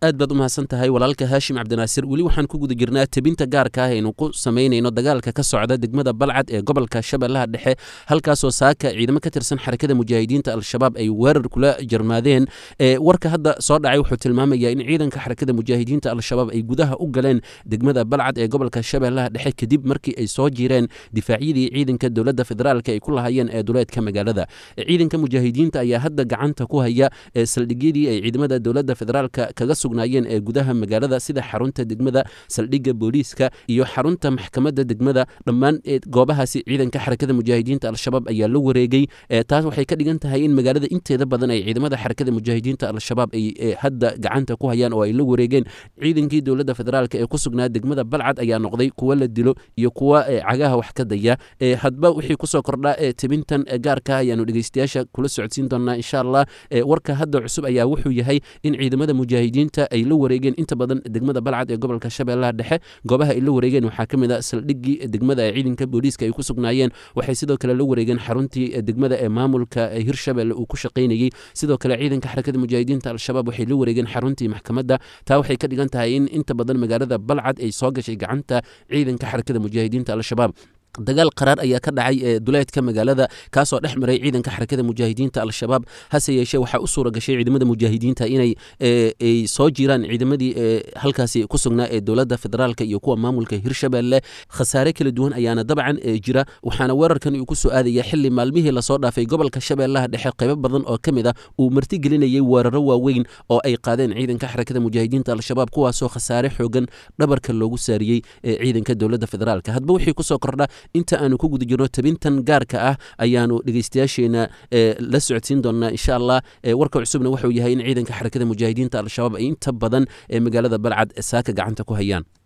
aad baad u mahadsantahay walaalka Haashim Cabdinaasir wali waxaan ku guda jirnaa tabinta gaarka ah inuu ku sameynayno dagaalka ka socda degmada Balcad ee gobolka Shabeellaha Dhexe halkaas oo saaka ciidamo ka tirsan xarakada mujaahidiinta al-shabaab ay weerar kula jarmaadeen warka hadda soo dhacay wuxuu tilmaamayaa in ciidanka xarakada mujaahidiinta al-shabaab ay gudaha u galeen degmada Balcad ee gobolka Shabeellaha Dhexe kadib markii ay soo jireen difaacyadii ciidanka dowladda federaalka ay ku lahaayeen ee duleedka magaalada ciidanka mujaahidiinta ayaa hadda gacanta ku haya saldhigyadii ay ciidamada dowladda federaalka kaga sugnaayeen ee gudaha magaalada sida xarunta degmada saldhigga booliiska iyo xarunta maxkamadda degmada dhammaan goobahaasi ciidanka xarakada mujaahidiinta al-shabaab ayaa la wareegay taas waxay ka dhigan tahay in magaalada inteeda badan ay ciidamada xarakada mujaahidiinta al-shabaab ay hadda gacanta ku hayaan oo ay la wareegeen ciidankii dowladda federaalka ee ku sugnaa degmada Balcad ayaa noqday kuwa la dilo iyo kuwa cagaha wax ka daya hadba wixii ku soo kordha tabintan gaarka ayaanu dhageystayaasha kula socodsiin doonaa insha Allah warka hadda cusub ayaa wuxuu yahay in ciidamada mujaahidiinta ay la wareegeen inta badan degmada Balcad ee gobolka Shabeellaha Dhexe goobaha ay la wareegeen waxaa kamid ah saldhiggii degmada ee ciidanka booliiska ay ku sugnaayeen waxay sidoo kale la wareegeen xaruntii degmada ee maamulka Hirshabeelle uu ku shaqeynayay sidoo kale ciidanka xarakada mujaahidiinta al-shabaab waxay la wareegeen xaruntii maxkamadda taa waxay ka dhigan tahay in inta badan magaalada Balcad ay soo gashay gacanta ciidanka xarakada mujaahidiinta al-shabaab dagaal qaraar ayaa ka dhacay duleedka magaalada kaasoo dhex maray ciidanka xarakada mujaahidiinta al-shabaab hase yeeshee waxaa u suura gashay ciidamada mujaahidiinta inay soo jiraan ciidamadii halkaasi ku sugnaa ee dowladda federaalka iyo kuwa maamulka Hirshabeelle khasaare kala duwan ayaana dabcan jira waxaana weerarkan uu ku soo aadaya xilli maalmihii la soo dhaafay gobolka Shabeellaha Dhexe qaybo badan oo kamid ah uu marti gelinayay weeraro waaweyn oo ay qaadeen ciidanka xarakada mujaahidiinta al-shabaab kuwaasoo khasaare xoogan dhabarka loogu saariyay ciidanka dowladda federaalka hadba wixii ku soo kordha inta aanu ku guda jirno tabintan gaarka ah ayaanu dhageystayaasheena la socodsiin doonaa insha Allah warka cusubna wuxuu yahay in ciidanka xarakada mujaahidiinta al-shabaab ay inta badan magaalada Balcad saaka gacanta ku hayaan